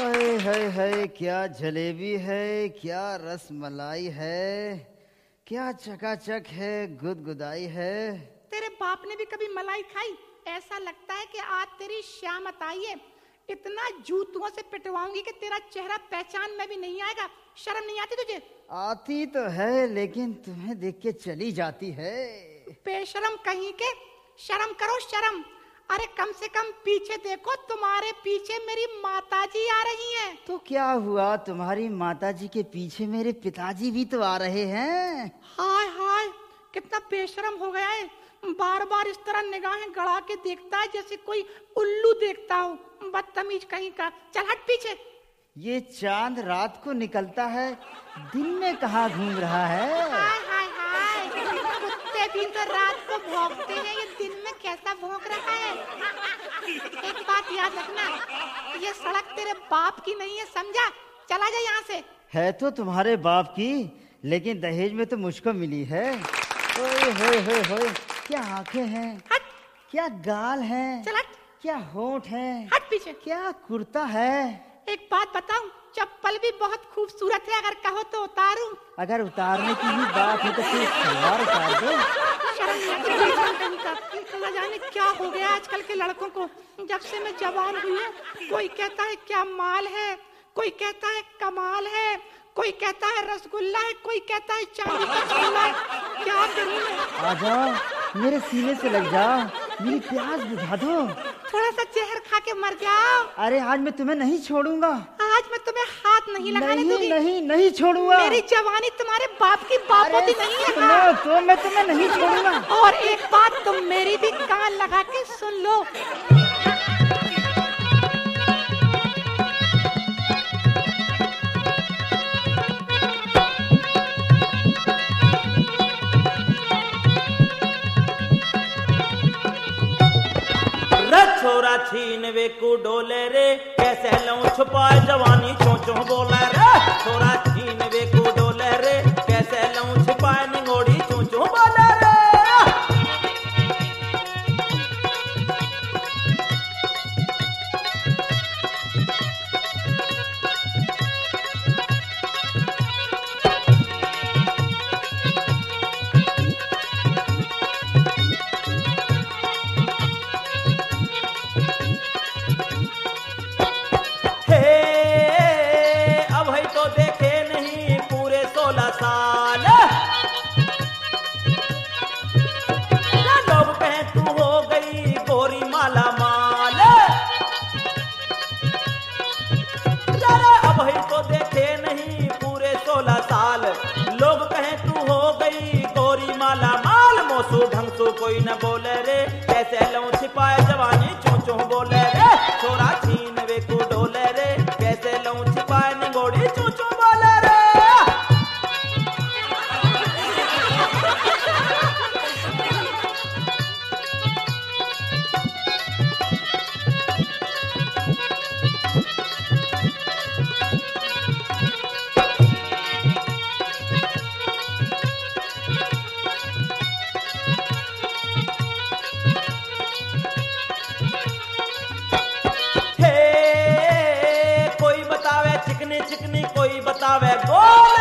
हाय हाय हाय, क्या जलेबी है, क्या रसमलाई है, क्या चकाचक है, गुदगुदाई है। तेरे बाप ने भी कभी मलाई खाई? ऐसा लगता है कि आज तेरी श्यामत आई है। इतना जूतों से पिटवाऊंगी कि तेरा चेहरा पहचान में भी नहीं आएगा। शर्म नहीं आती तुझे? आती तो है, लेकिन तुम्हें देख के चली जाती है। बेशरम कहीं के, शर्म करो शर्म। अरे कम से कम पीछे देखो, तुम्हारे पीछे मेरी माताजी आ रही हैं। तो क्या हुआ, तुम्हारी माताजी के पीछे मेरे पिताजी भी तो आ रहे हैं। हाय हाय, कितना बेशरम हो गया है। बार बार इस तरह निगाहें गड़ा के देखता है जैसे कोई उल्लू देखता हो। बदतमीज कहीं का, चल हट पीछे। ये चांद रात को निकलता है, दिन में कहाँ घूम रहा है। हाय हाय हाय, कुत्ते भी तो रात को भौंकते हैं, ये दिन में कैसा भौंक रहा है। एक बात याद रखना, ये सड़क तेरे बाप की नहीं है, समझा? चला जा यहाँ से। है तो तुम्हारे बाप की, लेकिन दहेज में तो मुझको मिली है। ओए होए होए होए, क्या आंखें हैं, हट। क्या गाल हैं, चल हट। क्या होंठ हैं, हट पीछे। क्या कुर्ता है। एक बात बताऊं, चप्पल भी बहुत खूबसूरत है, अगर कहो तो उतारूं। अगर उतारने की ही बात है तो फिर सलवार उतार दो। शर्म नहीं आती बेशरम कहीं का। न जाने क्या हो गया आजकल के लड़कों को। जब से मैं जवान हुई हूँ, कोई कहता है क्या माल है, कोई कहता है कमाल है, कोई कहता है रसगुल्ला है, कोई कहता है चांदी का छल्ला है। क्या करूं मैं? आजा, मेरे सीने से लग जा, मेरी प्यास बुझा दो। थोड़ा सा जहर खा के मर जाओ। अरे आज मैं तुम्हें नहीं छोड़ूंगा। आज मैं तुम्हें हाथ नहीं लगाने दूंगी। नहीं नहीं छोड़ूंगा। मेरी जवानी तुम्हारे बाप की बापोती नहीं है। सुनो तो, मैं तुम्हें नहीं छोड़ूंगा। और एक बात तुम मेरी भी कान लगा के सुन लो। छोरा छीन वे को डोले रे, कैसे लऊं छुपाए जवानी चोंचों बोले रे। छोरा छीन वे को डोले रे, कैसे लऊं छुपाए निगोड़ी चोंचों बोले रे। कोई न बोले रे, कैसे लऊं छिपाए जवानी चोंचों बोले रे। छोरा छीन वे को डोले रे, कैसे लऊं छिपाए निगोड़ी चोंचों बोले रे। चिकनी कोई बतावे गोल,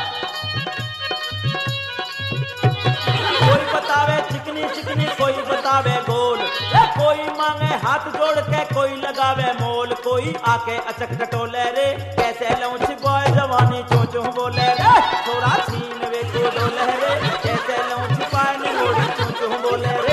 कोई बतावे चिकनी चिकनी कोई बतावे गोल। कोई मांगे हाथ जोड़ के कोई लगावे मोल। कोई आके अचक टटोले रे, कैसे लऊं छिपाए जवानी चोंचों बोले रे। छोरा छीन वे को डोले रे, कैसे लऊं छिपाए निगोड़ी चोंचों बोले रे।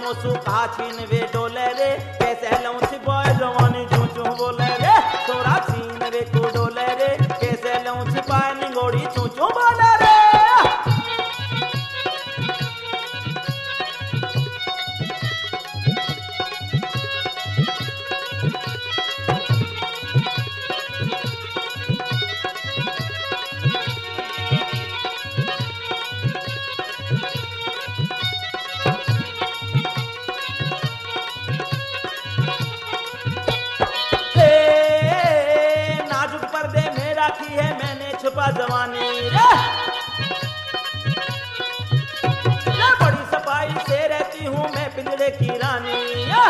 दोनों सु कहा छीन वे डोले रे कैसे लऊं छिपाए जवानी चू चू बोले रे तोरा छीन वे को डोले रे कैसे लऊं छिपाए निगोड़ी चू चू बोले रे नाजुक पर्दे में राखी है मैंने छुपा जवानी रे बड़ी सफाई से रहती हूँ मैं पिंजरे की रानी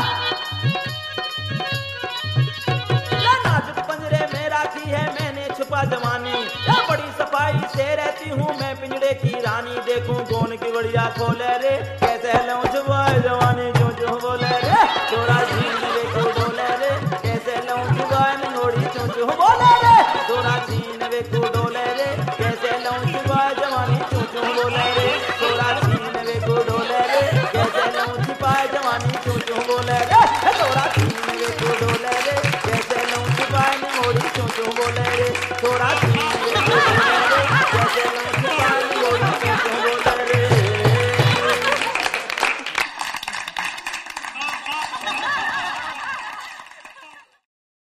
नाजुक पंजरे में राखी है मैंने छुपा जवानी बड़ी सफाई से रहती हूँ मैं पिंजरे की रानी देखूं कौन की बढ़िया खोले रे